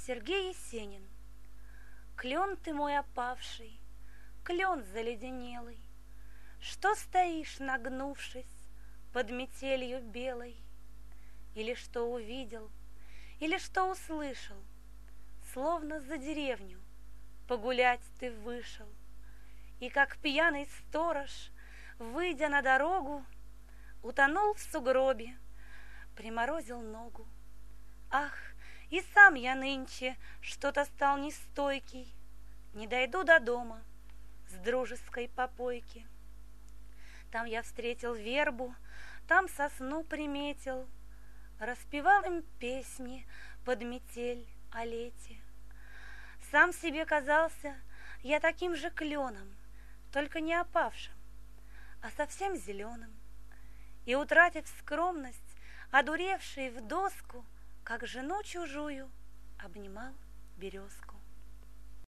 Сергей Есенин. Клен ты мой опавший, клен заледенелый, что стоишь, нагнувшись под метелью белой? Или что увидел, или что услышал, словно за деревню погулять ты вышел, и как пьяный сторож, выйдя на дорогу, утонул в сугробе, приморозил ногу. Ах, и сам я нынче что-то стал нестойкий, не дойду до дома с дружеской попойки. Там я встретил вербу, там сосну приметил, распевал им песни под метель о лете. Сам себе казался я таким же кленом, только не опавшим, а совсем зеленым, и, утратив скромность, одуревший в доску, как жену чужую, обнимал березку.